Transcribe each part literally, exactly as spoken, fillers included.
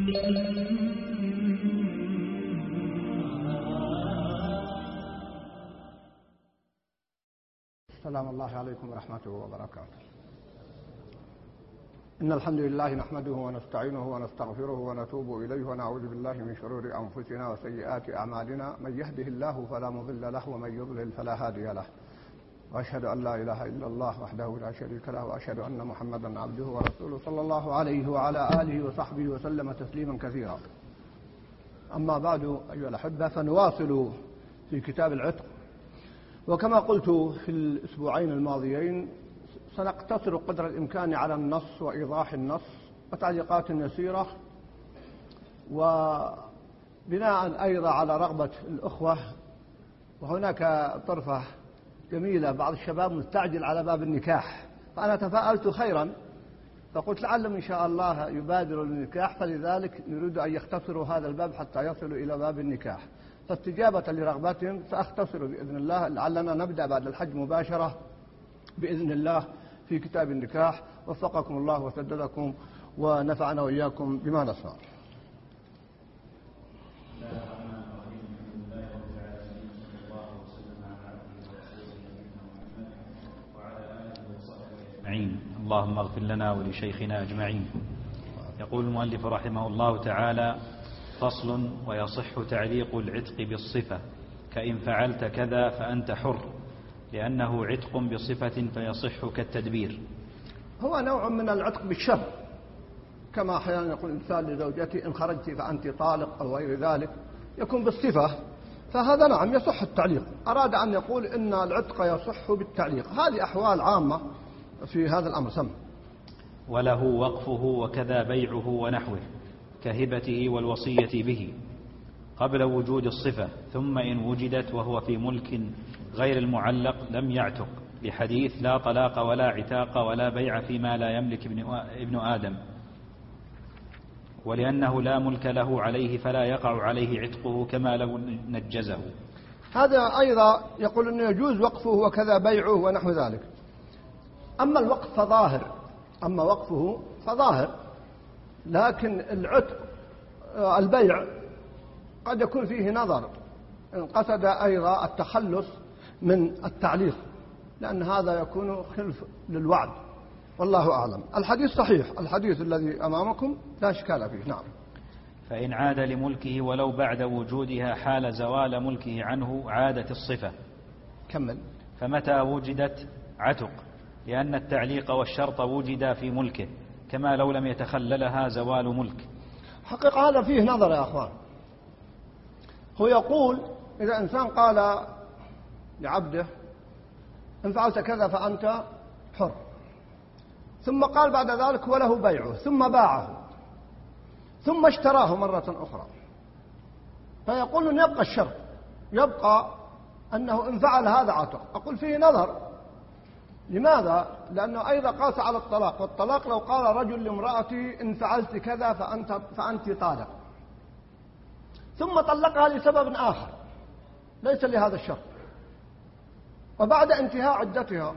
السلام الله عليكم ورحمته وبركاته. إن الحمد لله نحمده ونستعينه ونستغفره ونتوب إليه ونعوذ بالله من شرور أنفسنا وسيئات أعمالنا، من يهده الله فلا مضل له ومن يضلل فلا هادي له، وأشهد أن لا إله إلا الله وحده لا شريك له، وأشهد أن محمدا عبده ورسوله صلى الله عليه وعلى آله وصحبه وسلم تسليما كثيرا. أما بعد أيها الأحبة، فنواصل في كتاب العتق، وكما قلت في الأسبوعين الماضيين سنقتصر قدر الإمكان على النص وإيضاح النص وتعليقات يسيرة، وبناء أيضا على رغبة الأخوة. وهناك طرفة جميلة، بعض الشباب مستعجل على باب النكاح، فأنا تفاءلت خيرا فقلت لعلهم إن شاء الله يبادروا للنكاح، فلذلك نريد أن يختصروا هذا الباب حتى يصلوا إلى باب النكاح. فاستجابة لرغبتهم سأختصر بإذن الله، لعلنا نبدأ بعد الحج مباشرة بإذن الله في كتاب النكاح. وفقكم الله وسددكم ونفعنا وإياكم بما نسمع. اللهم اغفر لنا ولشيخنا أجمعين. يقول المؤلف رحمه الله تعالى: فصل: ويصح تعليق العتق بالصفة، كإن فعلت كذا فأنت حر، لأنه عتق بصفة فيصح كالتدبير. هو نوع من العتق بالشر، كما أحيانا يقول الإنسان لزوجته إن خرجت فأنت طالق أو غير ذلك، يكون بالصفة، فهذا نعم يصح التعليق. أراد أن يقول إن العتق يصح بالتعليق. هذه أحوال عامة في هذا الأمر. سمع. وله وقفه وكذا بيعه ونحوه، كهبته والوصية به، قبل وجود الصفة، ثم إن وجدت وهو في ملك غير المعلق لم يعتق، بحديث: لا طلاق ولا عتاق ولا بيع فيما لا يملك ابن آدم، ولأنه لا ملك له عليه فلا يقع عليه عتقه كما لو نجزه. هذا أيضا يقول أنه يجوز وقفه وكذا بيعه ونحو ذلك. أما الوقف فظاهر، أما وقفه فظاهر، لكن العتق البيع قد يكون فيه نظر، إن قصد أيضا التخلص من التعليق، لأن هذا يكون خلف للوعد، والله أعلم. الحديث صحيح، الحديث الذي أمامكم لا إشكال فيه. نعم. فإن عاد لملكه ولو بعد وجودها حال زوال ملكه عنه عادت الصفة. كمل. فمتى وجدت عتق، لأن التعليق والشرط وجدا في ملكه، كما لو لم يتخللها زوال ملك. حقيقة هذا فيه نظر يا أخوان. هو يقول إذا إنسان قال لعبده إن فعلت كذا فأنت حر، ثم قال بعد ذلك وله بيعه، ثم باعه، ثم اشتراه مرة أخرى، فيقول أن يبقى الشرط، يبقى أنه إن فعل هذا عتق. أقول فيه نظر. لماذا؟ لأنه أيضا قاس على الطلاق، والطلاق لو قال رجل لامرأتي إن فعلت كذا فأنت, فأنت طالق، ثم طلقها لسبب آخر ليس لهذا الشرط، وبعد انتهاء عدتها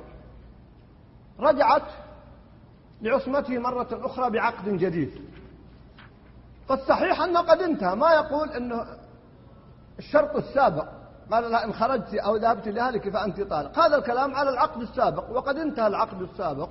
رجعت لعصمته مرة أخرى بعقد جديد، فالصحيح أنه قد انتهى. ما يقول أنه الشرط السابق قال لا إن خرجت أو ذهبت لأهلك فأنت طالق، هذا الكلام على العقد السابق، وقد انتهى العقد السابق،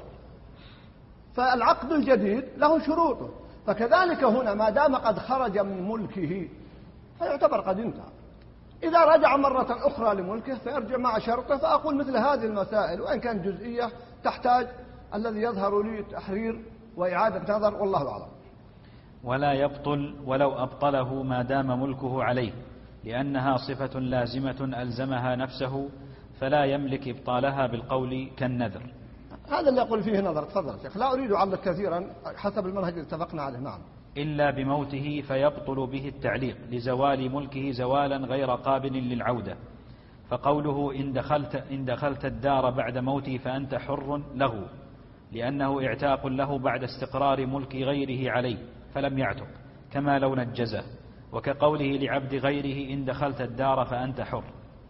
فالعقد الجديد له شروطه. فكذلك هنا ما دام قد خرج من ملكه فيعتبر قد انتهى. إذا رجع مرة أخرى لملكه فيرجع مع شرطه. فأقول مثل هذه المسائل وإن كان جزئية تحتاج الذي يظهر لي تحرير وإعادة نظر، والله أعلم. ولا يبطل ولو أبطله ما دام ملكه عليه، لأنها صفة لازمة ألزمها نفسه، فلا يملك إبطالها بالقول كالنذر. هذا اللي يقول فيه نظر. تفضل شيخ، لا أريد أعلق كثيرا حسب المنهج اللي اتفقنا عليه. نعم. إلا بموته فيبطل به التعليق، لزوال ملكه زوالا غير قابل للعودة. فقوله إن دخلت, إن دخلت الدار بعد موته فأنت حر له، لأنه اعتاق له بعد استقرار ملك غيره عليه فلم يعتق، كما لو نجزه. وكقوله لعبد غيره إن دخلت الدار فأنت حر.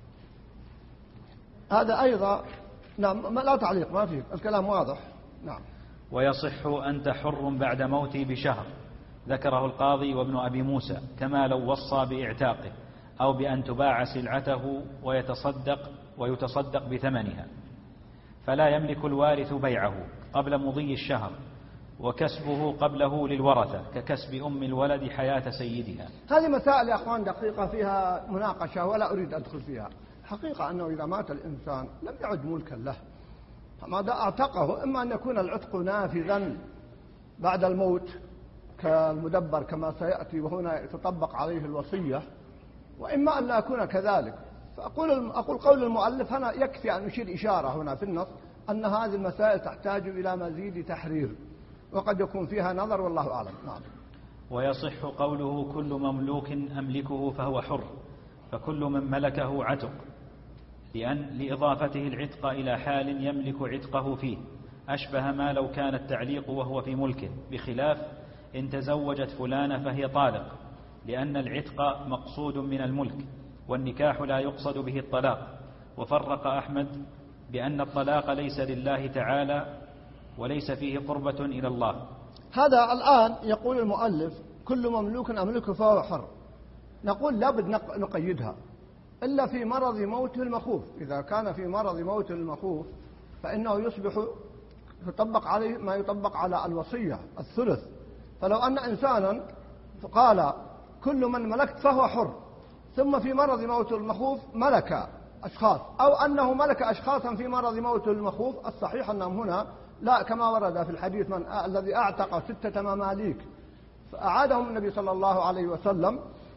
هذا أيضا نعم لا تعليق، ما فيه، الكلام واضح. نعم. ويصح أنت حر بعد موته بشهر، ذكره القاضي وابن أبي موسى، كما لو وصى بإعتاقه أو بأن تباع سلعته ويتصدق ويتصدق بثمنها، فلا يملك الوارث بيعه قبل مضي الشهر، وكسبه قبله للورثة ككسب أم الولد حياة سيدها. هذه مسائل يا أخوان دقيقة فيها مناقشة ولا أريد أدخل فيها. حقيقة أنه إذا مات الإنسان لم يعد ملكا له، فما أعتقه إما أن يكون العتق نافذا بعد الموت كالمدبر كما سيأتي وهنا تطبق عليه الوصية، وإما أن لا يكون كذلك. فأقول أقول قول المؤلف هنا يكفي أن يشير إشارة هنا في النص أن هذه المسائل تحتاج إلى مزيد تحرير، وقد يكون فيها نظر والله أعلم. نعم. ويصح قوله كل مملوك أملكه فهو حر، فكل من ملكه عتق، لأن لإضافته العتق إلى حال يملك عتقه فيه، أشبه ما لو كان التعليق وهو في ملكه، بخلاف إن تزوجت فلانة فهي طالق، لأن العتق مقصود من الملك، والنكاح لا يقصد به الطلاق. وفرق أحمد بأن الطلاق ليس لله تعالى وليس فيه قربة إلى الله. هذا الآن يقول المؤلف كل مملوك أملكه فهو حر، نقول لابد نقيدها إلا في مرض موته المخوف. إذا كان في مرض موته المخوف فإنه يصبح يطبق عليه ما يطبق على الوصية الثلث. فلو أن إنسانا قال كل من ملكت فهو حر، ثم في مرض موته المخوف ملك أشخاص، أو أنه ملك أشخاصا في مرض موته المخوف، الصحيح أنهم هنا لا، كما ورد في الحديث من الذي أعتق ستة مماليك فأعادهم النبي صلى الله عليه وسلم،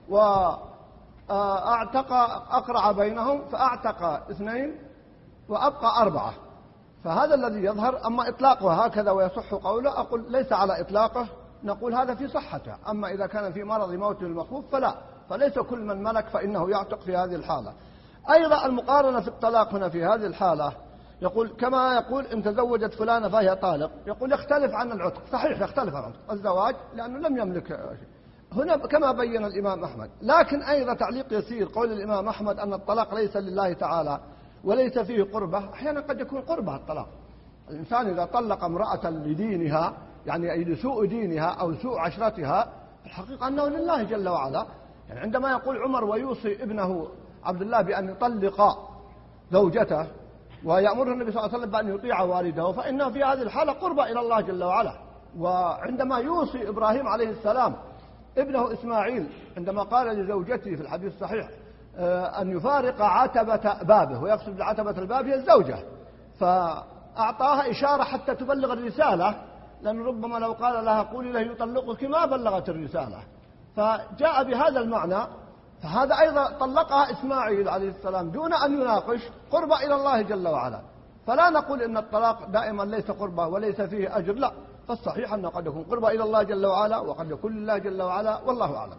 وأعتق أقرع بينهم فأعتق اثنين وأبقى أربعة، فهذا الذي يظهر. أما إطلاقه هكذا ويصح قوله أقول ليس على إطلاقه، نقول هذا في صحته. أما إذا كان في مرض موته المخوف فلا، فليس كل من ملك فإنه يعتق في هذه الحالة. أيضا المقارنة في الطلاق هنا في هذه الحالة يقول كما يقول إن تزوجت فلانة فهي طالق، يقول يختلف عن العتق. صحيح يختلف عن الزواج لأنه لم يملك شيء هنا كما بين الإمام أحمد. لكن أيضا تعليق يسير قول الإمام أحمد أن الطلاق ليس لله تعالى وليس فيه قربة. أحيانا قد يكون قربة الطلاق. الإنسان إذا طلق امرأة لدينها يعني لسوء دينها أو سوء عشرتها، الحقيقة أنه لله جل وعلا. يعني عندما يقول عمر ويوصي ابنه عبد الله بأن يطلق زوجته ويأمره النبي صلى الله عليه وسلم بأن يطيع والده، فإنه في هذه الحالة قربة إلى الله جل وعلا. وعندما يوصي إبراهيم عليه السلام ابنه إسماعيل عندما قال لزوجته في الحديث الصحيح أن يفارق عتبة بابه، ويقصد بعتبة الباب هي الزوجة، فأعطاها إشارة حتى تبلغ الرسالة، لأن ربما لو قال لها قولي له يطلقك ما بلغت الرسالة، فجاء بهذا المعنى. فهذا أيضا طلقها إسماعيل عليه السلام دون أن يناقش، قربة إلى الله جل وعلا. فلا نقول إن الطلاق دائما ليس قربة وليس فيه أجر، لا، فالصحيح أنه قد يكون قربة إلى الله جل وعلا وقد يكون لله جل وعلا، والله أعلم.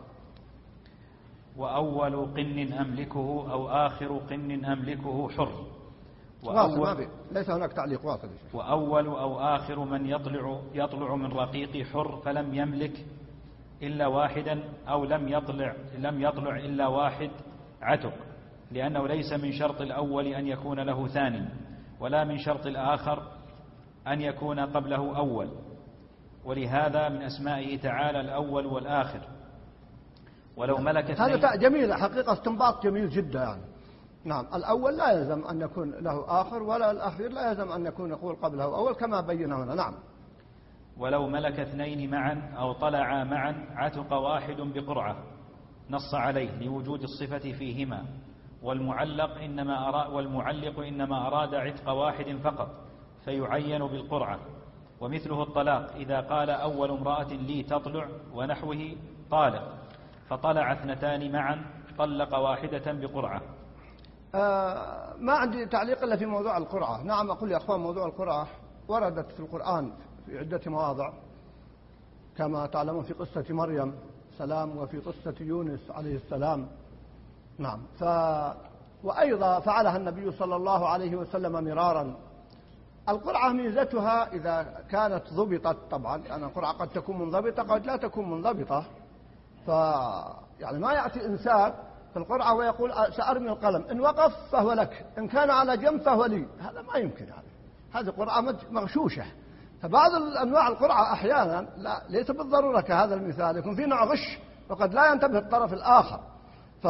وأول قن أملكه أو آخر قن أملكه حر. واصل ما في، ليس هناك تعليق واصل. وأول أو آخر من يطلع يطلع من رقيق حر فلم يملك إلا واحدا أو لم يطلع لم يطلع إلا واحد عتق، لأنه ليس من شرط الأول أن يكون له ثاني، ولا من شرط الآخر أن يكون قبله أول، ولهذا من أسمائه تعالى الأول والآخر. ولو ملك اثنين. هذا جميل حقيقة، استنباط جميل جدا يعني. نعم، الأول لا يلزم أن يكون له آخر، ولا الأخير لا يلزم أن يكون يقول قبله أول كما بينا هنا. نعم. ولو ملك اثنين معا أو طلعا معا عتق واحد بقرعة، نص عليه لوجود الصفة فيهما، والمعلق إنما أراد والمعلق إنما أراد عتق واحد فقط فيعين بالقرعة. ومثله الطلاق إذا قال أول امرأة لي تطلع ونحوه طالق، فطلع اثنتان معا طلق واحدة بقرعة. آه ما عندي تعليق إلا في موضوع القرعة. نعم أقول يا أخوان موضوع القرعة وردت في القرآن في عدة مواضع، كما تعلمون في قصة مريم سلام وفي قصة يونس عليه السلام. نعم. ف... وأيضا فعلها النبي صلى الله عليه وسلم مرارا. القرعة ميزتها إذا كانت ضبطت، طبعا لأن القرعة قد تكون منضبطة قد لا تكون منضبطة، ف يعني ما يأتي إنسان في القرعة ويقول سأرمي القلم، إن وقف فهو لك، إن كان على جنب فهو لي، هذا ما يمكن. هذه هذه قرعة مغشوشة، فبعض أنواع القرعة أحيانا لا ليس بالضرورة كهذا المثال، يكون في نوع غش وقد لا ينتبه الطرف الآخر، ف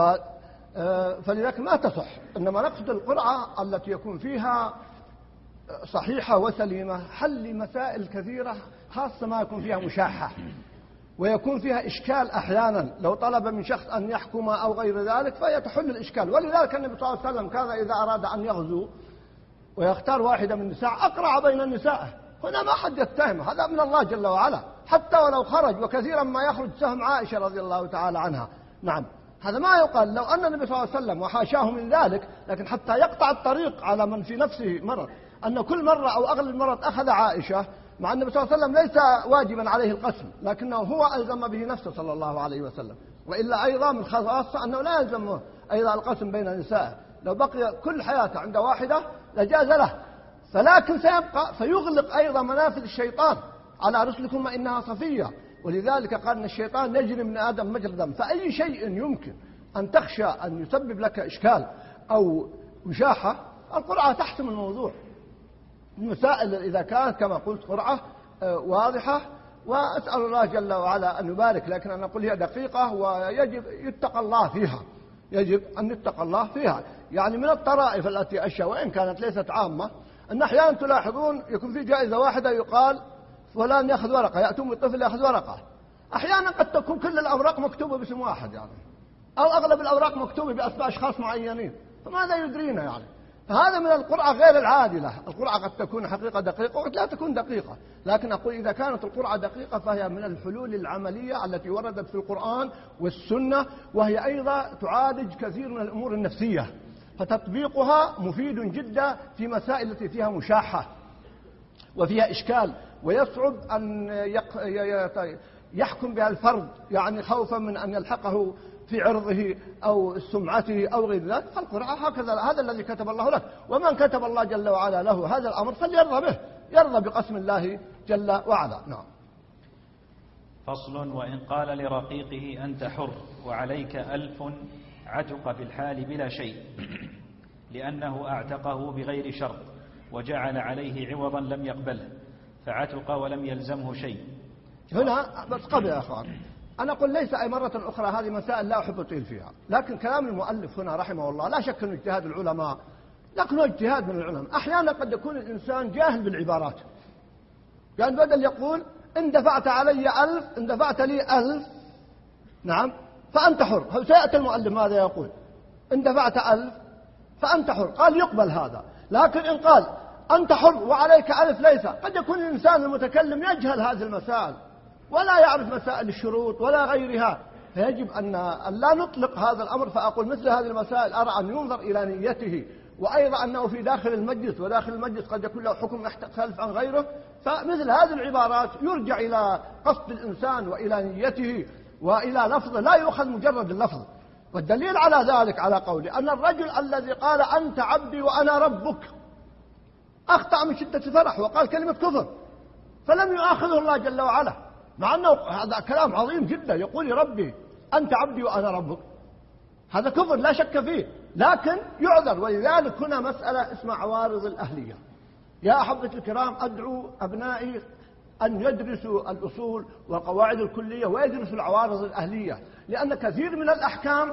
فلذلك ما تصح. إنما نقصد القرعة التي يكون فيها صحيحة وسليمة حل مسائل كثيرة، خاصة ما يكون فيها مشاحة ويكون فيها إشكال أحيانا، لو طلب من شخص أن يحكم أو غير ذلك فهي تحل الإشكال. ولذلك النبي صلى الله عليه وسلم كان إذا أراد أن يغزو ويختار واحدة من النساء أقرع بين النساء، هنا ما حد يتهمه، هذا من الله جل وعلا، حتى ولو خرج، وكثيرا ما يخرج سهم عائشة رضي الله تعالى عنها. نعم، هذا ما يقال لو أن النبي صلى الله عليه وسلم وحاشاه من ذلك، لكن حتى يقطع الطريق على من في نفسه مرض أن كل مرة أو أغلب المرض أخذ عائشة، مع النبي صلى الله عليه وسلم ليس واجبا عليه القسم، لكنه هو ألزم به نفسه صلى الله عليه وسلم. وإلا أيضا من خاصة أنه لا يلزمه أيضا القسم بين النساء، لو بقي كل حياته عند واحدة لجاز له، فلكن سيبقى فيغلق أيضا منافذ الشيطان على رسلكم إنها صفية. ولذلك قال أن الشيطان يجري من آدم مجرى الدم، فأي شيء يمكن أن تخشى أن يسبب لك إشكال أو مشاحة القرعة تحسم الموضوع. المسائل إذا كانت كما قلت قرعة واضحة، وأسأل الله جل وعلا أن يبارك، لكن أنا أقول هي دقيقة ويجب يتقى الله فيها، يجب أن يتقى الله فيها. يعني من الطرائف التي أشياء وإن كانت ليست عامة، أن أحيانا تلاحظون يكون في جائزة واحدة يقال فلان يأخذ ورقة، يأتون بالطفل يأخذ ورقة، أحيانا قد تكون كل الأوراق مكتوبة باسم واحد يعني، أو أغلب الأوراق مكتوبة بأسماء أشخاص معينين، فماذا يدرينا يعني؟ فهذا من القرعة غير العادلة. القرعة قد تكون حقيقة دقيقة وقد لا تكون دقيقة، لكن أقول إذا كانت القرعة دقيقة فهي من الحلول العملية التي وردت في القرآن والسنة، وهي أيضا تعالج كثير من الأمور النفسية، فتطبيقها مفيد جدا في مسائل التي فيها مشاحة وفيها إشكال، ويصعب أن يحكم بها الفرد يعني خوفا من أن يلحقه في عرضه أو سمعته أو غير ذلك. فالقرعة هكذا، هذا الذي كتب الله له، ومن كتب الله جل وعلا له هذا الأمر فليرضى به، يرضى بقسم الله جل وعلا. نعم. فصل: وإن قال لرقيقه أنت حر وعليك ألف عتق في الحال بلا شيء، لأنه أعتقه بغير شرط وجعل عليه عوضا لم يقبله، فعتق ولم يلزمه شيء. هنا بس قبل يا أخوان، أنا أقول ليس أي مرة أخرى، هذه مسائل لا أحب أطيل فيها، لكن كلام المؤلف هنا رحمه الله لا شك أنه اجتهاد العلماء، لكنه اجتهاد من العلماء. أحيانا قد يكون الإنسان جاهل بالعبارات، يعني بدل يقول إن دفعت علي ألف، إن دفعت لي ألف نعم فأنت حر، هل سيأتي المؤلف ماذا يقول؟ إن دفعت ألف فأنت حر، قال يقبل هذا. لكن إن قال أنت حر وعليك ألف ليس، قد يكون الإنسان المتكلم يجهل هذه المسائل ولا يعرف مسائل الشروط ولا غيرها، فيجب أن لا نطلق هذا الأمر. فأقول مثل هذه المسائل أرى أن ينظر إلى نيته، وأيضا أنه في داخل المجلس، وداخل المجلس قد يكون له حكم يختلف عن غيره، فمثل هذه العبارات يرجع إلى قصد الإنسان وإلى نيته وإلى لفظه، لا يؤخذ مجرد اللفظ. والدليل على ذلك على قوله أن الرجل الذي قال أنت عبدي وأنا ربك أخطأ من شدة الفرح وقال كلمة كفر، فلم يؤاخذه الله جل وعلا، مع أنه هذا كلام عظيم جدا، يقول ربي أنت عبدي وأنا ربك، هذا كفر لا شك فيه، لكن يعذر. ولذلك هنا مسألة اسمها عوارض الأهلية. يا أحبة الكرام، أدعو أبنائي أن يدرسوا الأصول والقواعد الكلية ويدرسوا العوارض الأهلية، لأن كثير من الأحكام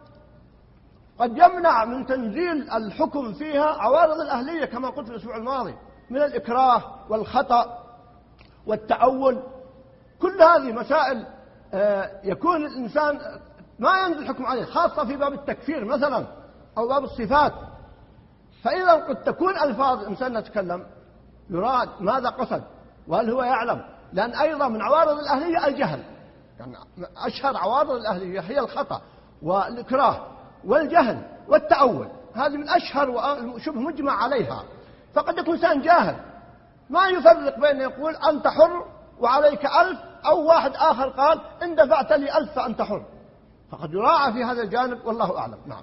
قد يمنع من تنزيل الحكم فيها عوارض الأهلية، كما قلت في الأسبوع الماضي، من الإكراه والخطأ والتأول. كل هذه مسائل يكون الإنسان ما ينزل الحكم عليه، خاصة في باب التكفير مثلا أو باب الصفات. فإذا قد تكون ألفاظ الإنسان نتكلم يراد ماذا قصد وهل هو يعلم، لأن أيضا من عوارض الأهلية الجهل، يعني أشهر عوارض الأهلية هي الخطأ والإكراه والجهل والتأول، هذه من أشهر وشبه مجمع عليها. فقد يكون إنسان جاهل ما يفرق بين يقول أنت حر وعليك ألف، أو واحد آخر قال إن دفعت لي ألف فأنت حر، فقد يراعى في هذا الجانب والله أعلم. نعم.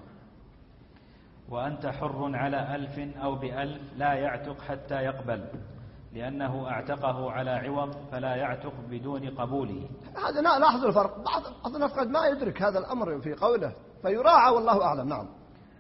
وأنت حر على ألف أو بألف لا يعتق حتى يقبل، لأنه أعتقه على عوض فلا يعتق بدون قبوله. هذا لاحظ الفرق، بعض الناس قد ما يدرك هذا الأمر في قوله، فيراعى والله أعلم. نعم.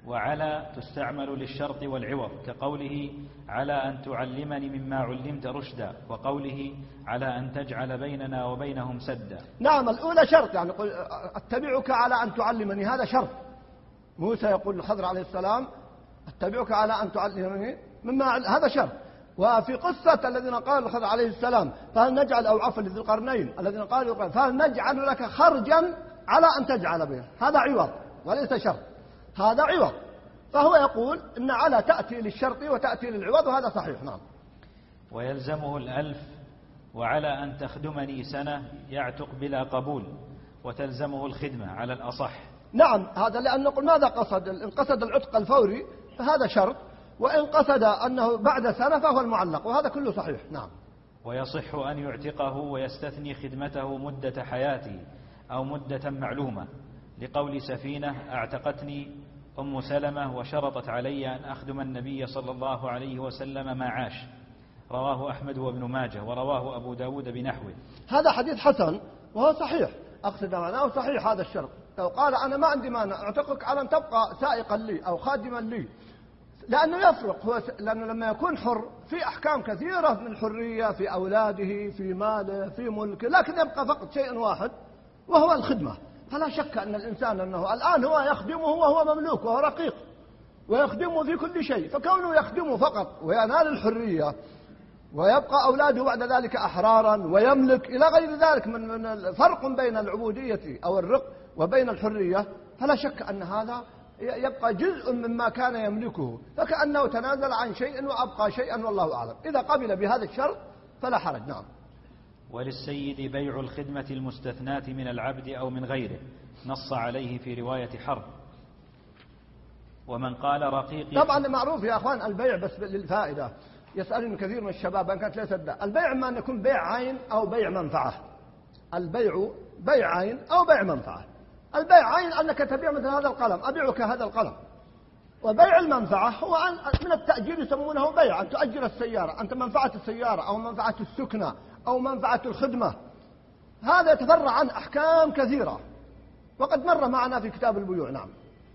وعلى تستعمل للشرط والعوض، كقوله على أن تعلمني مما علمت رشدا، وقوله على أن تجعل بيننا وبينهم سدا. نعم، الأولى شرط، يعني قل أتبعك على أن تعلمني، هذا شرط. موسى يقول للخضر عليه السلام أتبعك على أن تعلمني مما، هذا شرط. وفي قصة الذين قالوا للخضر عليه السلام فهل نجعل، أو عفوا لذي القرنين الذين قالوا فهل نجعل لك خرجا على أن تجعل بيننا، هذا عوض وليس شرط، هذا عوض. فهو يقول إن على تأتي للشرط وتأتي للعوض، وهذا صحيح. نعم. ويلزمه الألف، وعلى أن تخدمني سنة يعتق بلا قبول، وتلزمه الخدمة على الأصح. نعم، هذا لأن نقول ماذا قصد؟ إن قصد العتق الفوري فهذا شرط، وإن قصد أنه بعد سنة فهو المعلق، وهذا كله صحيح. نعم. ويصح أن يعتقه ويستثني خدمته مدة حياته أو مدة معلومة، لقول سفينة اعتقتني أم سلمة وشرطت علي أن أخدم النبي صلى الله عليه وسلم ما عاش، رواه أحمد وابن ماجه، ورواه أبو داود بنحوه. هذا حديث حسن وهو صحيح، أقصد معناه صحيح هذا الشرط. لو قال أنا ما عندي مانع أعتقك على أن تبقى سائقا لي أو خادما لي، لأنه يفرق، هو لأنه لما يكون حر في أحكام كثيرة من الحرية في أولاده في ماله في ملكه، لكن يبقى فقط شيء واحد وهو الخدمة. فلا شك أن الإنسان أنه الآن هو يخدمه وهو مملوك وهو رقيق ويخدمه في كل شيء، فكونه يخدمه فقط وينال الحرية ويبقى أولاده بعد ذلك أحرارا ويملك إلى غير ذلك من الفرق بين العبودية أو الرق وبين الحرية، فلا شك أن هذا يبقى جزء مما كان يملكه، فكأنه تنازل عن شيء وأبقى شيئا، والله أعلم. إذا قبل بهذا الشرط فلا حرج. نعم. وللسيد بيع الخدمة المستثناة من العبد أو من غيره، نص عليه في رواية حرب. ومن قال رقيقي، طبعا معروف يا أخوان البيع، بس للفائدة يسألني كثير من الشباب أن كانت ليست ده. البيع ما أن يكون بيع عين أو بيع منفعة. البيع بيع عين أو بيع منفعة. البيع عين أنك تبيع مثل هذا القلم، أبيعك هذا القلم. وبيع المنفعة هو من التأجير، يسمونه بيع، أن تؤجر السيارة، أنت منفعة السيارة أو منفعة السكنة أو منفعة الخدمة. هذا يتفرع عن أحكام كثيرة وقد مر معنا في كتاب البيوع. نعم.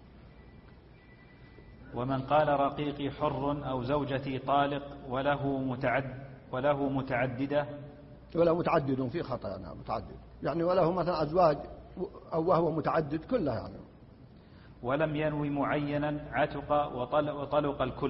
ومن قال رقيقي حر أو زوجتي طالق وله متعد وله متعددة، وله متعدد في خطأ. نعم، متعدد يعني وله مثلا أزواج أو وهو متعدد كلها يعني. ولم ينوي معينا عتق وطلق الكل،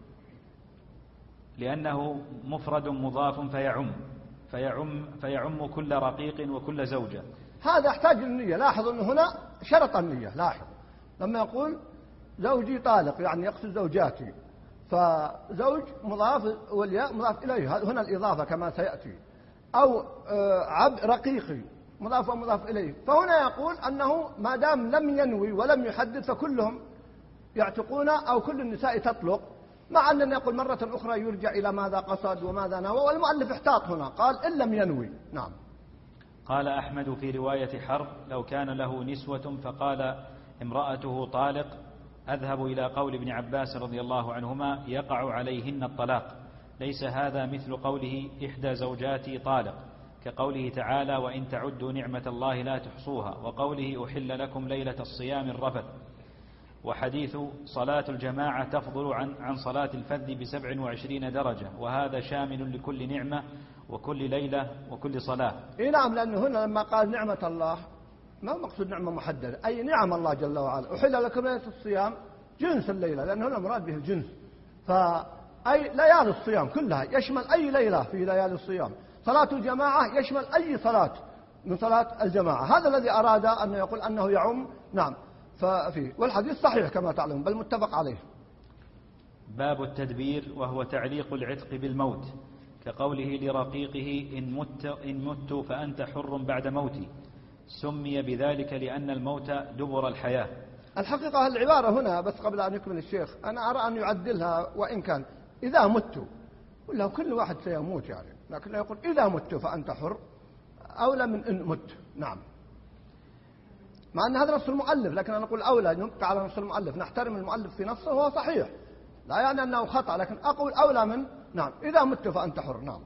لأنه مفرد مضاف فيعم فيعم فيعم كل رقيق وكل زوجة. هذا يحتاج للنية. لاحظ أنه هنا شرط النية. لاحظ لما يقول زوجي طالق يعني يقصد زوجاتي، فزوج مضاف والياء مضاف إليه، هنا الإضافة كما سيأتي، أو عبد رقيقي مضاف ومضاف إليه. فهنا يقول أنه ما دام لم ينوي ولم يحدد فكلهم يعتقون أو كل النساء تطلق، مع أننا يقول مرة أخرى يرجع إلى ماذا قصد وماذا نوى، والمؤلف احتاط هنا قال إن لم ينوي. نعم. قال أحمد في رواية حرب لو كان له نسوة فقال امرأته طالق، أذهب إلى قول ابن عباس رضي الله عنهما يقع عليهن الطلاق، ليس هذا مثل قوله إحدى زوجاتي طالق، كقوله تعالى وإن تعدوا نعمة الله لا تحصوها، وقوله أحل لكم ليلة الصيام الرفث. وحديث صلاة الجماعة تفضل عن عن صلاة الفذ بسبع وعشرين درجة، وهذا شامل لكل نعمة وكل ليلة وكل صلاة. إيه نعم، لأنه هنا لما قال نعمة الله ما مقصود نعمة محددة، أي نعم الله جل وعلا. أحل لكم ليلة الصيام جنس الليلة، لأنه هنا مراد به الجنس، فأي ليالي الصيام كلها يشمل أي ليلة في ليالي الصيام. صلاة الجماعة يشمل أي صلاة من صلاة الجماعة. هذا الذي أراد أن يقول أنه يعم. نعم. ففيه والحديث صحيح كما تعلم بل متفق عليه. باب التدبير، وهو تعليق العتق بالموت، كقوله لرقيقه إن مت, إن مت فأنت حر بعد موتي، سمي بذلك لأن الموت دبر الحياة. الحقيقة العبارة هنا بس قبل أن يكمل الشيخ أنا أرى أن يعدلها، وإن كان إذا مت ولا كل واحد سيموت يعني، لكن يقول إذا مت فأنت حر أولى من إن مت. نعم. مع أن هذا نص المؤلف، لكن أنا أقول أولى نبقى على نص المؤلف، نحترم المؤلف في نصه وهو صحيح، لا يعني أنه خطأ، لكن أقول أولى من نعم إذا مت فأنت حر. نعم.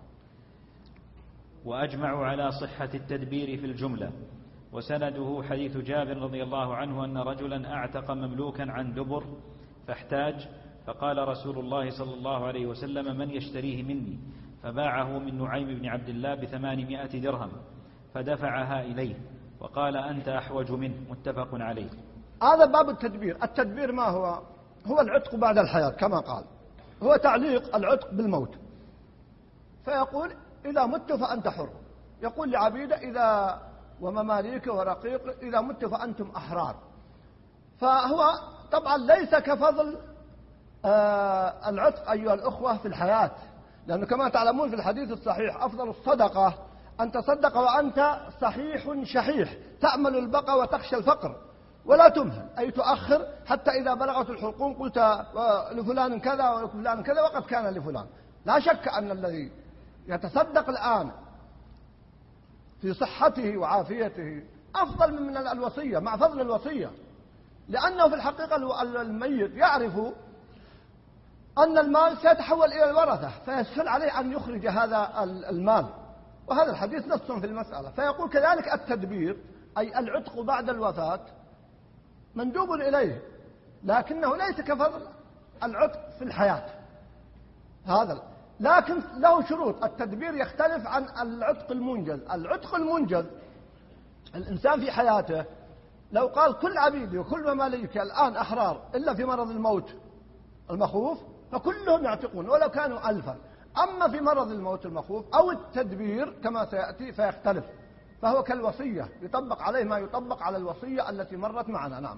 وأجمعوا على صحة التدبير في الجملة، وسنده حديث جابر رضي الله عنه أن رجلا أعتق مملوكا عن دبر فاحتاج، فقال رسول الله صلى الله عليه وسلم: من يشتريه مني؟ فباعه من نعيم بن عبد الله بثمانمائة درهم، فدفعها إليه وقال: أنت أحوج منه. متفق عليه. هذا باب التدبير. التدبير ما هو؟ هو العتق بعد الحياة كما قال، هو تعليق العتق بالموت. فيقول: إذا مت فأنت حر. يقول لعبيده إذا ومماليك ورقيق: إذا مت فأنتم أحرار. فهو طبعا ليس كفضل آه العتق أيها الأخوة في الحياة، لأنه كما تعلمون في الحديث الصحيح: أفضل الصدقة أن تصدق وأنت صحيح شحيح تأمل البقاء وتخشى الفقر ولا تمهل، أي تؤخر حتى إذا بلغت الحلقوم قلت لفلان كذا ولفلان كذا وقد كان لفلان. لا شك أن الذي يتصدق الآن في صحته وعافيته أفضل من الوصية، مع فضل الوصية، لأنه في الحقيقة الميت يعرف أن المال سيتحول إلى الورثة، فيسهل عليه أن يخرج هذا المال، وهذا الحديث نص في المسألة. فيقول كذلك التدبير أي العتق بعد الوفاة مندوب إليه، لكنه ليس كفضل العتق في الحياة هذا، لكن له شروط. التدبير يختلف عن العتق المنجز. العتق المنجز الإنسان في حياته لو قال كل عبيدي وكل مماليك الآن أحرار إلا في مرض الموت المخوف فكلهم يعتقون ولو كانوا ألفا. أما في مرض الموت المخوف أو التدبير كما سيأتي فيختلف، فهو كالوصية، يطبق عليه ما يطبق على الوصية التي مرت معنا. نعم.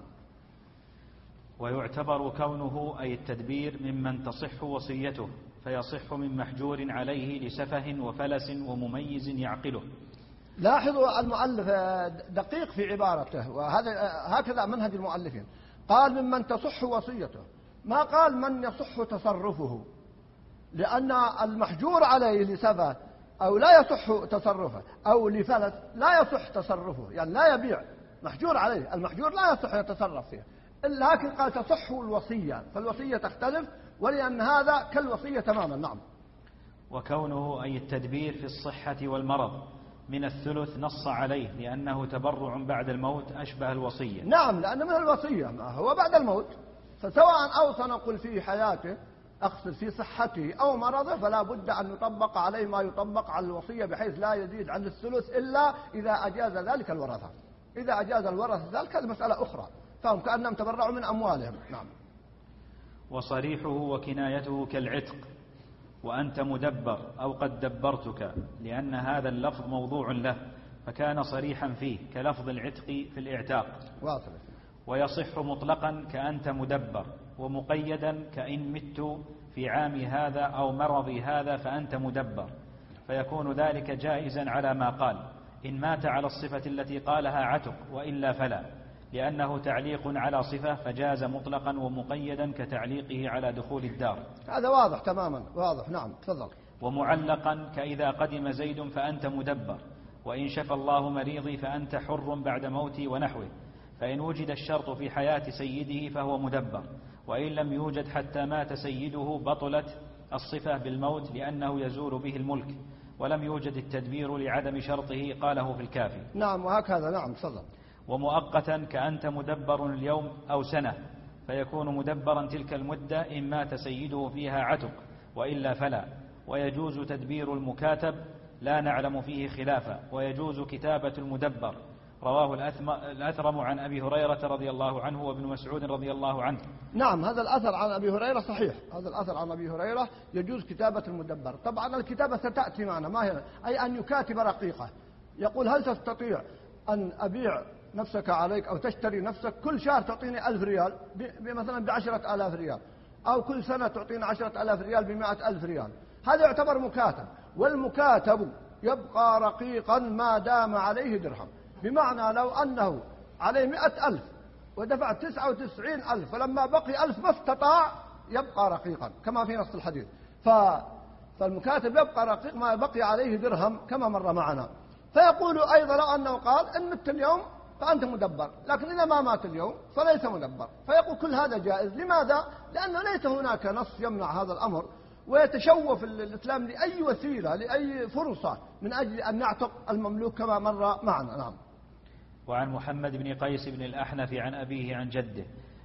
ويعتبر كونه أي التدبير ممن تصح وصيته، فيصح من محجور عليه لسفه وفلس ومميز يعقله. لاحظوا المؤلف دقيق في عبارته، وهذا هكذا منهج المؤلفين. قال ممن تصح وصيته، ما قال من يصح تصرفه، لأن المحجور عليه لسفه أو لا يصح تصرفه أو لفلس لا يصح تصرفه، يعني لا يبيع، محجور عليه، المحجور لا يصح يتصرف فيه، لكن قال تصح الوصية، فالوصية تختلف، ولأن هذا كالوصية تماما. نعم. وكونه أي التدبير في الصحة والمرض من الثلث نص عليه، لأنه تبرع بعد الموت أشبه الوصية. نعم، لأنه من الوصية ما هو بعد الموت، فسواء أوصى نقول في حياته أقصد في صحته أو مرضه فلا بد أن يطبق عليه ما يطبق على الوصية، بحيث لا يزيد عن الثلث إلا إذا أجاز ذلك الورثة. إذا أجاز الورثة ذلك هذه مسألة أخرى، فهم كأنهم تبرعوا من أموالهم. نعم. وصريحه وكنايته كالعتق، وأنت مدبر أو قد دبرتك، لأن هذا اللفظ موضوع له فكان صريحا فيه كلفظ العتق في الإعتاق. واصل. ويصح مطلقا كأنت مدبر، ومقيدا كإن مت في عام هذا أو مرضي هذا فأنت مدبر، فيكون ذلك جائزا على ما قال إن مات على الصفة التي قالها عتق، وإلا فلا، لأنه تعليق على صفة فجاز مطلقا، ومقيدا كتعليقه على دخول الدار. هذا واضح تماما، واضح. نعم تفضل. ومعلقا كإذا قدم زيد فأنت مدبر، وإن شفى الله مريضي فأنت حر بعد موتي ونحوه، فإن وجد الشرط في حياة سيده فهو مدبر، وإن لم يوجد حتى مات سيده بطلت الصفة بالموت لأنه يزول به الملك، ولم يوجد التدبير لعدم شرطه، قاله في الكافي. نعم وهكذا. نعم تفضل. ومؤقتا كأنت مدبر اليوم أو سنة، فيكون مدبرا تلك المدة إن مات سيده فيها عتق، وإلا فلا. ويجوز تدبير المكاتب، لا نعلم فيه خلافا، ويجوز كتابة المدبر. رواه الأثرم عن أبي هريرة رضي الله عنه وابن مسعود رضي الله عنه. نعم هذا الأثر عن أبي هريرة صحيح، هذا الأثر عن أبي هريرة يجوز كتابة المدبر. طبعا الكتابة ستأتي معنا، ما هي أي أن يكاتب رقيقة، يقول هل تستطيع أن أبيع نفسك عليك أو تشتري نفسك كل شهر تعطيني ألف ريال مثلا بعشرة آلاف ريال، أو كل سنة تعطيني عشرة آلاف ريال بمائة ألف ريال. هذا يعتبر مكاتب، والمكاتب يبقى رقيقا ما دام عليه درهم، بمعنى لو أنه عليه مئة ألف ودفع تسعة وتسعين ألف فلما بقي ألف ما استطاع يبقى رقيقا كما في نص الحديث. ف... فالمكاتب يبقى رقيق ما بقي عليه درهم كما مر معنا. فيقول أيضا لو أنه قال إن مت اليوم فأنت مدبر، لكن إذا ما مات اليوم فليس مدبر. فيقول كل هذا جائز. لماذا؟ لأنه ليس هناك نص يمنع هذا الأمر، ويتشوف الإسلام لأي وسيلة لأي فرصة من أجل أن يعتق المملوك كما مر معنا. نعم. وعن محمد بن قيس بن الأحنف عن أبيه عن جده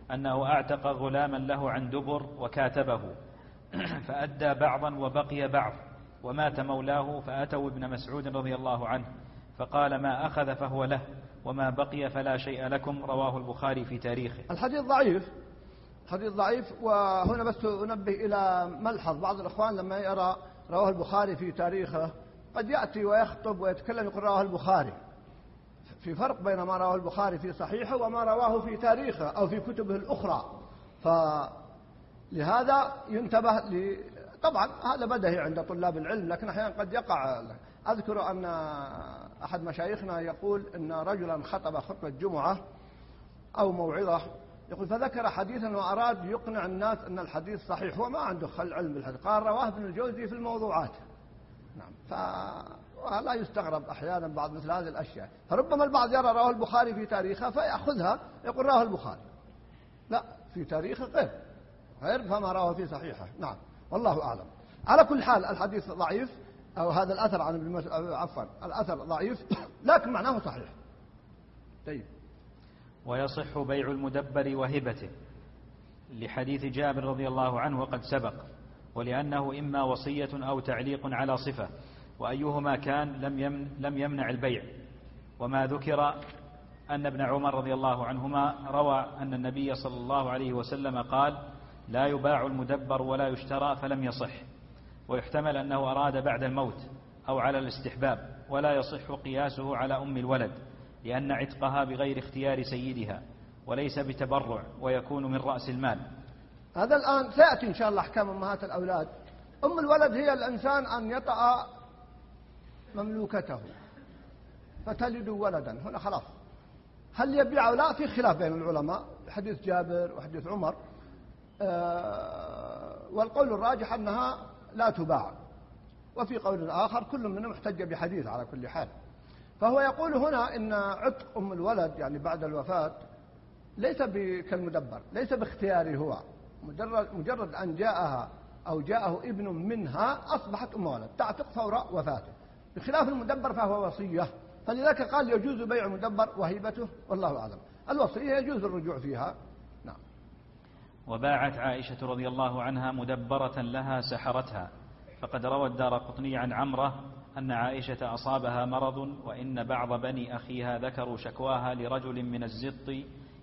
أنه أعتق غلاما له عن دبر وكاتبه فأدى بعضا وبقي بعض، ومات مولاه، فأتوا ابن مسعود رضي الله عنه فقال ما أخذ فهو له وما بقي فلا شيء لكم. رواه البخاري في تاريخه. الحديث ضعيف، حديث ضعيف. وهنا بس أنبه إلى ملحظ بعض الإخوان لما يرى رواه البخاري في تاريخه قد يأتي ويخطب ويتكلم يقول رواه البخاري. في فرق بين ما رواه البخاري في صحيحه وما رواه في تاريخه أو في كتبه الأخرى، فلهذا ينتبه ل... طبعا هذا بدهي عند طلاب العلم، لكن أحيانا قد يقع. أذكر أن أحد مشايخنا يقول أن رجلا خطب خطبة جمعة أو موعظة، يقول فذكر حديثا وأراد يقنع الناس أن الحديث صحيح، هو ما عنده علم بالحديث، قال رواه ابن الجوزي في الموضوعات. نعم، فلا يستغرب أحيانا بعض مثل هذه الأشياء. فربما البعض يرى رواه البخاري في تاريخه فيأخذها يقول رواه البخاري، لا، في تاريخه غير غير فما رواه في صحيحه. نعم، والله أعلم. على كل حال الحديث ضعيف، أو هذا الأثر عن ابن مسعود، عفوا الأثر ضعيف لكن معناه صحيح. طيب. ويصح بيع المدبر وهبته لحديث جابر رضي الله عنه وقد سبق، ولأنه إما وصية أو تعليق على صفة، وأيهما كان لم يمن لم يمنع البيع. وما ذكر أن ابن عمر رضي الله عنهما روى أن النبي صلى الله عليه وسلم قال لا يباع المدبر ولا يشترى، فلم يصح. ويحتمل أنه أراد بعد الموت أو على الاستحباب، ولا يصح قياسه على أم الولد لأن عتقها بغير اختيار سيدها وليس بتبرع، ويكون من رأس المال. هذا الآن سيأتي إن شاء الله أحكام أمهات الأولاد. أم الولد هي الإنسان أن يطأ مملوكته فتلد ولدا، هنا خلاص هل يبيع أو لا؟ في خلاف بين العلماء، حديث جابر وحديث عمر، آه والقول الراجح أنها لا تباع، وفي قول آخر كل منهم محتج بحديث على كل حال. فهو يقول هنا إن عتق أم الولد يعني بعد الوفاة ليس كالمدبر، ليس باختياره هو، مجرد, مجرد أن جاءها أو جاءه ابن منها أصبحت أم ولد تعتق فور وفاته، بخلاف المدبر فهو وصية. فلذلك قال يجوز بيع المدبر وهيبته، والله أعلم. الوصية يجوز الرجوع فيها. نعم. وباعت عائشة رضي الله عنها مدبرة لها سحرتها، فقد روى الدارقطني عن عمرة أن عائشة أصابها مرض، وإن بعض بني أخيها ذكروا شكواها لرجل من الزط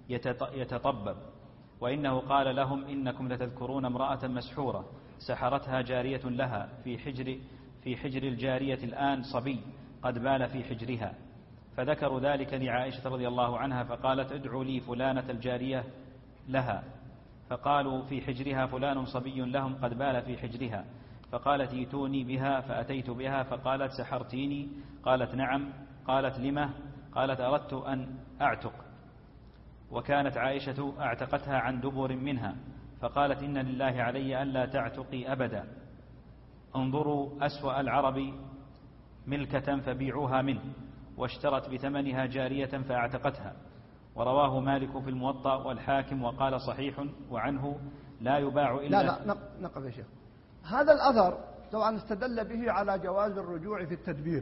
يتطبب، وإنه قال لهم إنكم لتذكرون امرأة مسحورة سحرتها جارية لها في حجر, في حجر الجارية الآن صبي قد بال في حجرها، فذكروا ذلك لعائشة رضي الله عنها فقالت ادعوا لي فلانة الجارية لها، فقالوا في حجرها فلان صبي لهم قد بال في حجرها، فقالت ائتوني بها، فأتيت بها فقالت سحرتيني؟ قالت نعم. قالت لما؟ قالت أردت أن أعتق، وكانت عائشة أعتقتها عن دبر منها، فقالت إن لله علي ألا تعتقي أبدا، انظروا أسوأ العرب ملكة فبيعوها منه، واشترت بثمنها جارية فأعتقتها. ورواه مالك في الموطأ والحاكم وقال صحيح، وعنه لا يباع إلا. لا لا نقف يا شيخ. هذا الأثر طبعا استدل به على جواز الرجوع في التدبير،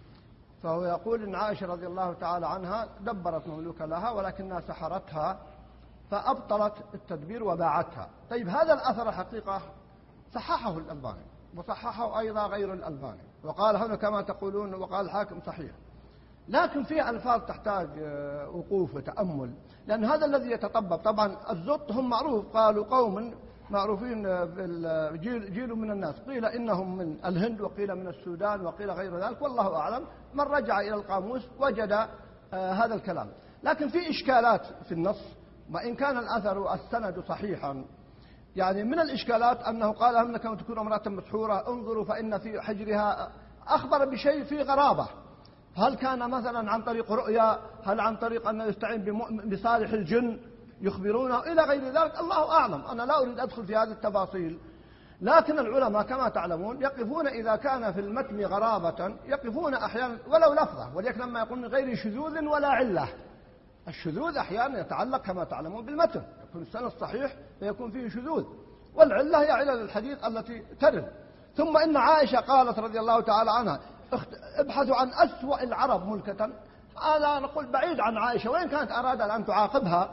فهو يقول إن عائشة رضي الله تعالى عنها دبرت مملوكة لها ولكنها سحرتها فأبطلت التدبير وباعتها. طيب هذا الأثر الحقيقة صححه الألباني وصححه أيضا غير الألباني، وقال هنا كما تقولون وقال الحاكم صحيح، لكن في ألفاظ تحتاج وقوف وتأمل، لأن هذا الذي يتطبب طبعا الزط هم معروف، قالوا قوم معروفين جيل, جيل من الناس، قيل إنهم من الهند وقيل من السودان وقيل غير ذلك، والله أعلم. من رجع إلى القاموس وجد آه هذا الكلام، لكن في إشكالات في النص، وإن كان الأثر السند صحيحا. يعني من الإشكالات أنه قال أنك لما تكون امرأة مسحورة انظروا فإن في حجرها، أخبر بشيء في غرابة، هل كان مثلا عن طريق رؤيا، هل عن طريق أنه يستعين بصالح الجن يخبرونه إلى غير ذلك، الله أعلم. أنا لا أريد أدخل في هذه التفاصيل، لكن العلماء كما تعلمون يقفون إذا كان في المتن غرابة، يقفون أحيانا ولو لفظة، ولكن لما يقول من غير شذوذ ولا علة. الشذوذ أحيانا يتعلق كما تعلمون بالمتن، يكون السند صحيح فيكون فيه شذوذ، والعلة هي علل الحديث التي ترد. ثم إن عائشة قالت رضي الله تعالى عنها ابحثوا عن أسوأ العرب ملكة، هذا نقول بعيد عن عائشة، وإن كانت أراد أن تعاقبها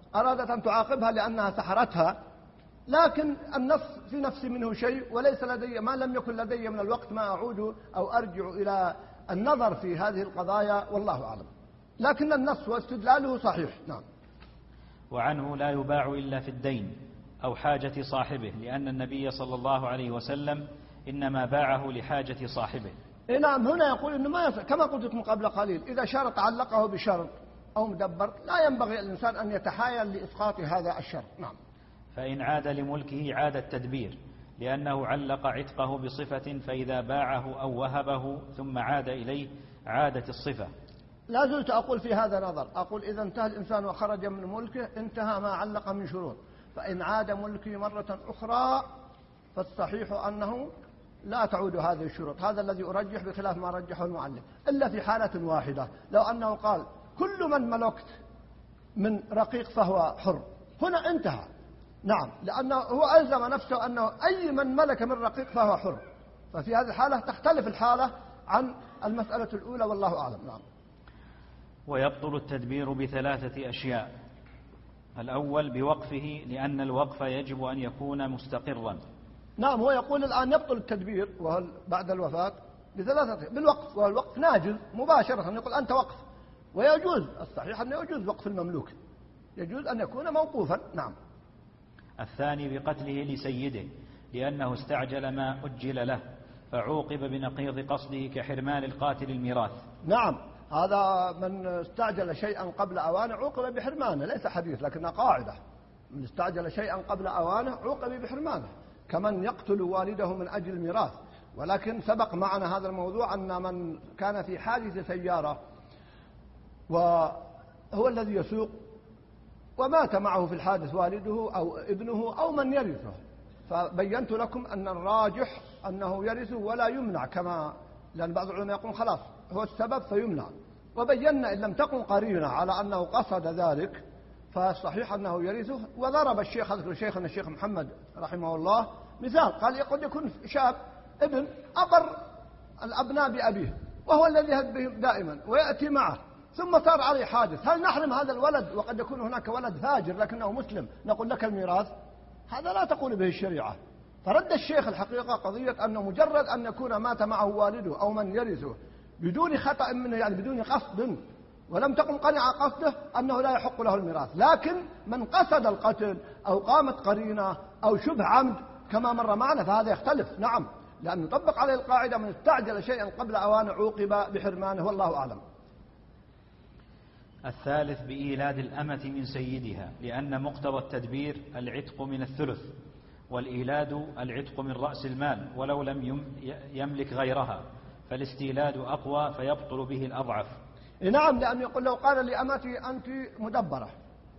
أرادت أن تعاقبها لأنها سحرتها، لكن النص في نفسي منه شيء، وليس لدي ما لم يكن لدي من الوقت ما أعود أو أرجع إلى النظر في هذه القضايا، والله أعلم. لكن النص واستدلاله صحيح. نعم. وعنه لا يباع إلا في الدين أو حاجة صاحبه، لأن النبي صلى الله عليه وسلم إنما باعه لحاجة صاحبه. نعم. هنا يقول إنه ما يصح، كما قلت لكم قبل قليل، إذا شرط علقه بشرط أو مدبر لا ينبغي الإنسان أن يتحايل لإسقاط هذا الشرط. نعم. فإن عاد لملكه عاد التدبير، لأنه علق عتقه بصفة، فإذا باعه أو وهبه ثم عاد إليه عادت الصفة. لا زلت أقول في هذا نظر، أقول إذا انتهى الإنسان وخرج من ملكه انتهى ما علق من شروط، فإن عاد ملكه مرة أخرى فالصحيح أنه لا تعود هذه الشروط. هذا الذي أرجح بخلاف ما رجحه المؤلف، إلا في حالة واحدة، لو أنه قال كل من ملكت من رقيق فهو حر، هنا انتهى. نعم، لأنه هو ألزم نفسه أنه أي من ملك من رقيق فهو حر، ففي هذه الحالة تختلف الحالة عن المسألة الأولى، والله أعلم. نعم. ويبطل التدبير بثلاثة أشياء: الأول بوقفه، لأن الوقف يجب أن يكون مستقرا. نعم، هو يقول الآن يبطل التدبير وهو بعد الوفاة بثلاثة، بالوقف، والوقف ناجز مباشرة، يقول أنت وقف، ويجوز الصحيح أنه يجوز وقف المملوك، يجوز أن يكون موقوفا. نعم. الثاني بقتله لسيده، لأنه استعجل ما أجل له فعوقب بنقيض قصده كحرمان القاتل الميراث. نعم، هذا من استعجل شيئا قبل أوانه عوقب بحرمانه، ليس حديث لكنها قاعدة، من استعجل شيئا قبل أوانه عوقب بحرمانه، كمن يقتل والده من أجل الميراث. ولكن سبق معنا هذا الموضوع أن من كان في حادث سيارة وهو الذي يسوق ومات معه في الحادث والده أو ابنه أو من يرثه، فبينت لكم أن الراجح أنه يرثه ولا يمنع، كما لأن بعض العلماء يقولون خلاص هو السبب فيمنع، وبينا إن لم تكن قرينة على أنه قصد ذلك فالصحيح أنه يرثه. وضرب الشيخ أذكر شيخنا الشيخ محمد رحمه الله مثال، قال قد يكون شاب ابن أبر الأبناء بأبيه وهو الذي يذهب بهم دائما ويأتي معه، ثم صار عليه حادث، هل نحرم هذا الولد وقد يكون هناك ولد فاجر لكنه مسلم نقول لك الميراث؟ هذا لا تقول به الشريعة. فرد الشيخ الحقيقة قضية أنه مجرد أن يكون مات معه والده أو من يرثه بدون خطأ منه، يعني بدون قصد، ولم تكن قنع قصده، أنه لا يحق له الميراث. لكن من قصد القتل أو قامت قرينة أو شبه عمد كما مر معنا فهذا يختلف. نعم، لأن نطبق عليه القاعدة من استعجل شيئا قبل أوانه عوقب بحرمانه، والله أعلم. الثالث بإيلاد الأمة من سيدها، لأن مقتضى التدبير العتق من الثلث، والإيلاد العتق من رأس المال ولو لم يملك غيرها، فالاستيلاد أقوى فيبطل به الأضعف. نعم، لأن يقول لو قال لأمتي أنت مدبرة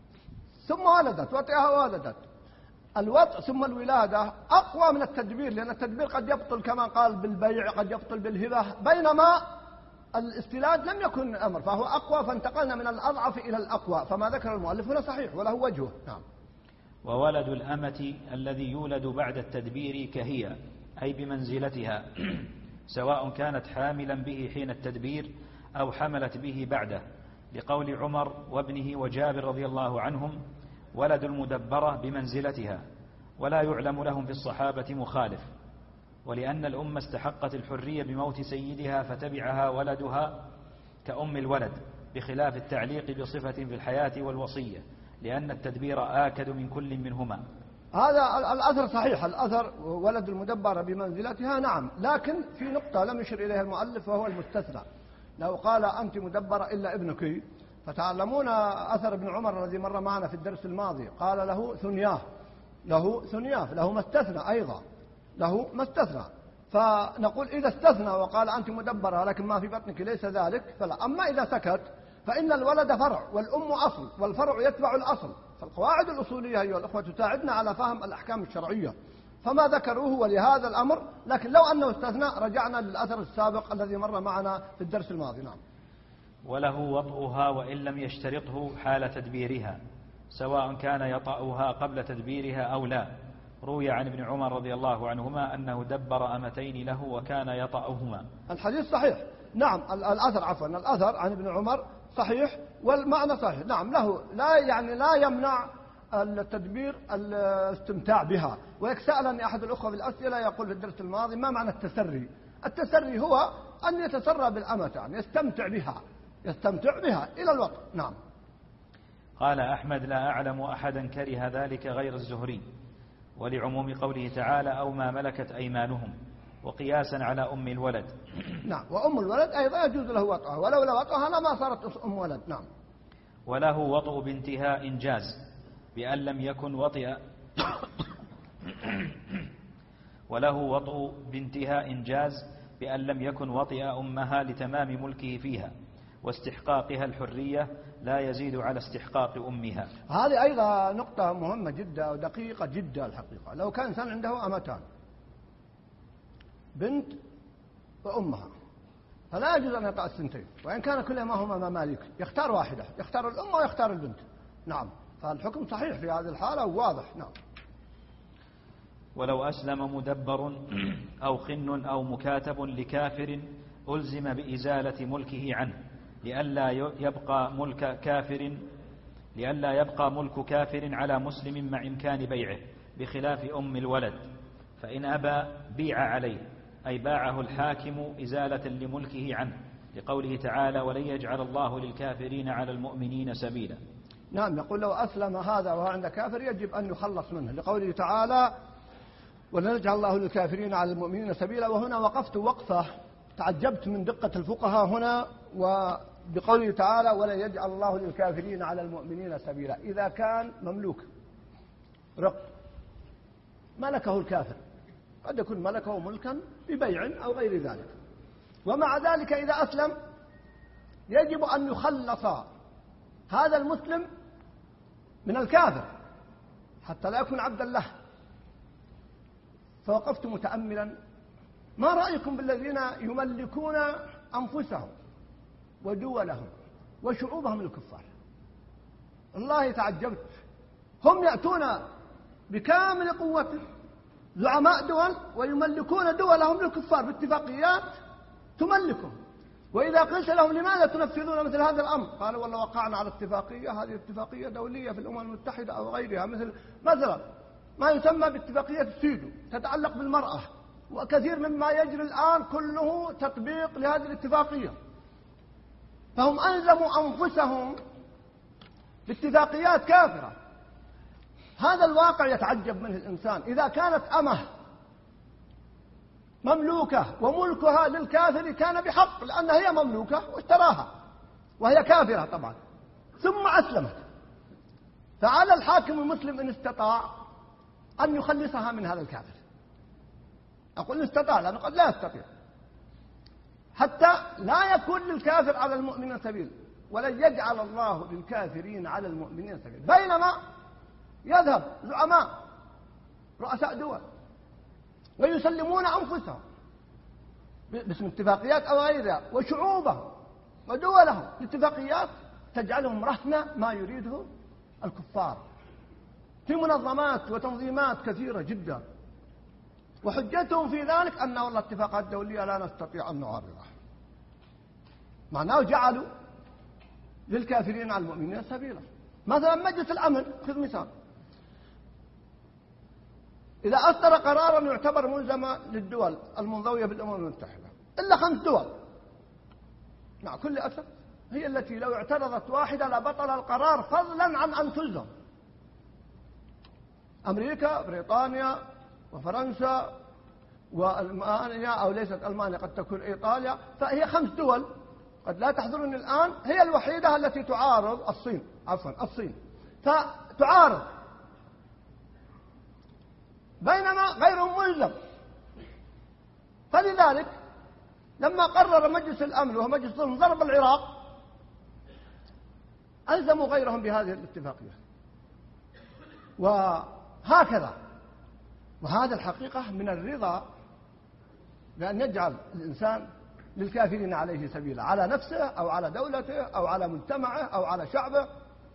ثم ولدت وطئها ولدت، الوطء ثم الولادة أقوى من التدبير، لأن التدبير قد يبطل كما قال بالبيع، قد يبطل بالهبة، بينما الاستيلاد لم يكن أمر فهو أقوى، فانتقلنا من الأضعف إلى الأقوى، فما ذكر المؤلف هنا صحيح وله وجهه. نعم. وولد الأمة الذي يولد بعد التدبير كهي، أي بمنزلتها، سواء كانت حاملا به حين التدبير أو حملت به بعده، لقول عمر وابنه وجابر رضي الله عنهم: ولد المدبرة بمنزلتها، ولا يعلم لهم في الصحابة مخالف. ولأن الأم استحقت الحرية بموت سيدها فتبعها ولدها كأم الولد، بخلاف التعليق بصفة في الحياة والوصية، لأن التدبير آكد من كل منهما. هذا الأثر صحيح، الأثر ولد المدبر بمنزلتها. نعم، لكن في نقطة لم يشر إليها المؤلف وهو المستثنى، لو قال أنت مدبرة إلا ابنك، فتعلمون أثر ابن عمر الذي مر معنا في الدرس الماضي، قال له ثنياه، له ثنياه، له ما استثنى أيضا، له ما استثنى. فنقول إذا استثنى وقال أنت مدبرة لكن ما في بطنك ليس ذلك فلا. أما إذا سكت فإن الولد فرع والأم أصل والفرع يتبع الأصل، فالقواعد الأصولية أيها الأخوة تساعدنا على فهم الأحكام الشرعية، فما ذكروه ولهذا الأمر. لكن لو أنه استثنى رجعنا للأثر السابق الذي مر معنا في الدرس الماضي. نعم. وله وطئها وإن لم يشترطه حال تدبيرها، سواء كان يطأها قبل تدبيرها أو لا. روي عن ابن عمر رضي الله عنهما أنه دبر أمتين له وكان يطأهما. الحديث صحيح. نعم، الأثر عفوا الأثر عن ابن عمر صحيح والمعنى صحيح. نعم له لا يعني لا يمنع التدبير الاستمتاع بها. ويسألني أحد الأخوة بالأسئلة يقول في الدرس الماضي ما معنى التسري؟ التسري هو أن يتسرى بالأمة، يعني يستمتع بها يستمتع بها إلى الوقت. نعم. قال أحمد: لا أعلم أحدا كره ذلك غير الزهري، ولعموم قوله تعالى: أو ما ملكت أيمانهم، وقياسا على أم الولد. نعم، وأم الولد أيضا يجوز له وطئها، ولولا وطئها لما صارت أم ولد. نعم. وله وطء بنتها إنجاز بأن لم يكن وطئ وله وطء بنتها إنجاز بأن لم يكن وطئ أمها لتمام ملكه فيها، واستحقاقها الحرية لا يزيد على استحقاق أمها. هذه أيضا نقطة مهمة جدا ودقيقة جدا الحقيقة. لو كان إنسان عنده أمتان، بنت وأمها، فلا يجوز أن يطأ الثنتين، وإن كان كلهما هما مماليك، يختار واحدة، يختار الأم ويختار البنت. نعم، فالحكم صحيح في هذه الحالة وواضح. نعم. ولو أسلم مدبر أو خن أو مكاتب لكافر ألزم بإزالة ملكه عنه، لئلا يبقى ملك كافر لئلا يبقى ملك كافر على مسلم مع إمكان بيعه، بخلاف أم الولد، فإن أبى بيع عليه، أي باعه الحاكم إزالة لملكه عنه، لقوله تعالى: ولن يجعل الله للكافرين على المؤمنين سبيلا. نعم، يقول لو أسلم هذا وهو عند كافر يجب أن يخلص منه، لقوله تعالى: ولن يجعل الله للكافرين على المؤمنين سبيلا. وهنا وقفت وقفة تعجبت من دقة الفقهاء هنا، وبقوله تعالى: ولن يجعل الله للكافرين على المؤمنين سبيلا. إذا كان مملوك رق ملكه الكافر، قد يكون ملكه ملكا ببيع أو غير ذلك، ومع ذلك إذا أسلم يجب أن يخلص هذا المسلم من الكافر حتى لا يكون عبدا له. فوقفت متأملا: ما رأيكم بالذين يملكون أنفسهم ودولهم وشعوبهم للكفار؟ والله تعجبت، هم يأتون بكامل قوة زعماء دول ويملكون دولهم للكفار باتفاقيات تملكهم، وإذا قلت لهم لماذا تنفذون مثل هذا الأمر؟ قالوا: والله وقعنا على اتفاقية، هذه اتفاقية دولية في الأمم المتحدة أو غيرها، مثل مثلا ما يسمى باتفاقية السيدو تتعلق بالمرأة، وكثير مما يجري الآن كله تطبيق لهذه الاتفاقية. فهم ألزموا أنفسهم باتفاقيات كافرة. هذا الواقع يتعجب منه الإنسان. إذا كانت أمه مملوكة وملكها للكافر كان بحق، لأن هي مملوكة واشتراها وهي كافرة طبعا، ثم أسلمت، فعلى الحاكم المسلم إن استطاع أن يخلصها من هذا الكافر. أقول إن استطاع، لأنه قد لا يستطيع، حتى لا يكون للكافر على المؤمنين سبيل. ولن يجعل الله للكافرين على المؤمنين سبيل. بينما يذهب زعماء رؤساء دول ويسلمون أنفسهم باسم اتفاقيات أو غيرها، وشعوبهم ودولهم لاتفاقيات تجعلهم رهن ما يريده الكفار في منظمات وتنظيمات كثيرة جدا، وحجتهم في ذلك أن والله الاتفاقات الدولية لا نستطيع أن نعارضها. معناه جعلوا للكافرين على المؤمنين سبيلا. مثلا مجلس الأمن، خذ مثال، إذا أصدر قرارا يعتبر ملزما للدول المنضوية بالأمم المتحدة إلا خمس دول، مع كل أسف هي التي لو اعترضت واحدة لبطل القرار فضلا عن أن تلزم: أمريكا، بريطانيا، وفرنسا، وألمانيا، أو ليست ألمانيا قد تكون إيطاليا. فهي خمس دول قد لا تحضرني الآن، هي الوحيدة التي تعارض الصين، عفوا الصين، فتعارض، بينما غيرهم ملزم. فلذلك لما قرر مجلس الأمن وهو مجلس ضرب العراق ألزموا غيرهم بهذه الاتفاقية، وهكذا. وهذا الحقيقة من الرضا بأن يجعل الإنسان للكافرين عليه سبيلا، على نفسه أو على دولته أو على مجتمعه أو على شعبه.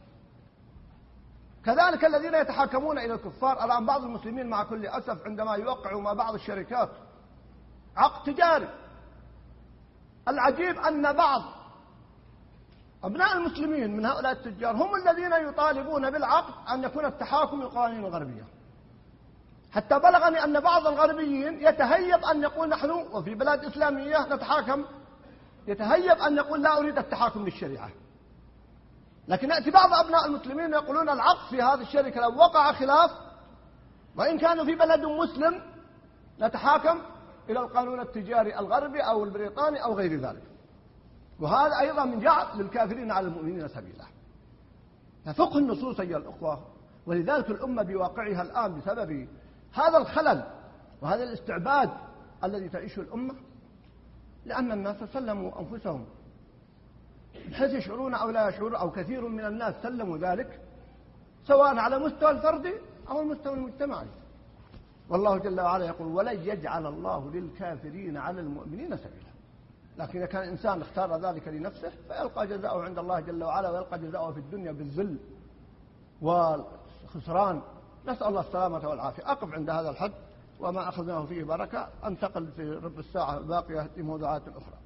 كذلك الذين يتحاكمون إلى الكفار الآن، بعض المسلمين مع كل أسف عندما يوقعوا مع بعض الشركات عقد تجاري، العجيب أن بعض أبناء المسلمين من هؤلاء التجار هم الذين يطالبون بالعقد أن يكون التحاكم للقوانين الغربية، حتى بلغني أن بعض الغربيين يتهيب أن يقول نحن وفي بلاد إسلامية نتحاكم، يتهيب أن يقول لا أريد التحاكم للشريعة. لكن يأتي بعض أبناء المسلمين يقولون العقد في هذه الشركة لو وقع خلاف وإن كانوا في بلد مسلم نتحاكم إلى القانون التجاري الغربي أو البريطاني أو غير ذلك. وهذا أيضا من جعل للكافرين على المؤمنين سبيلا. ففقه النصوص أيها الأخوة، ولذلك الأمة بواقعها الآن بسبب هذا الخلل وهذا الاستعباد الذي تعيشه الأمة، لأن الناس سلموا أنفسهم بحيث يشعرون أو لا يشعرون، أو كثير من الناس سلموا ذلك سواء على مستوى الفردي أو المستوى المجتمعي. والله جل وعلا يقول ولن يجعل الله للكافرين على المؤمنين سبيلا. لكن إذا كان الإنسان اختار ذلك لنفسه فيلقى جزاءه عند الله جل وعلا، ويلقى جزاءه في الدنيا بالذل والخسران. نسأل الله السلامة والعافية. أقف عند هذا الحد وما أخذناه فيه بركة، أنتقل في ربع الساعة الباقية لموضوعات أخرى.